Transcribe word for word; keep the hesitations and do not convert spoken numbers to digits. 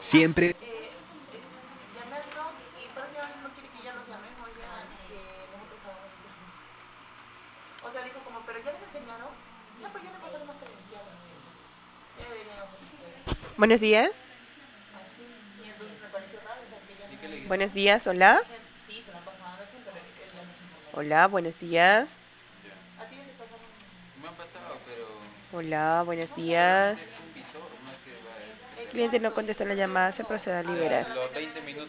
Siempre. Eh, eh, llamé al N O C y parece que no quiere que ya los llamen, o ya que nosotros hagamos el servicio. O sea, dijo como, pero ya les enseñaron. Ya, pues ya le pasaron más credenciales. Ya deberían hacer ustedes. Buenos días. Así. Y entonces me pareció raro, o sea, que ya no me digan. Buenos días, hola. Dejen, sí, se la pasan a Anderson, pero él ya nos informó. Hola, buenos días. A ti ya te pasaron. Hola, buenos No sé. días. El Cliente cliente no no contesta la contesta la llamada, se llamada, se procede a procede a liberar. liberar.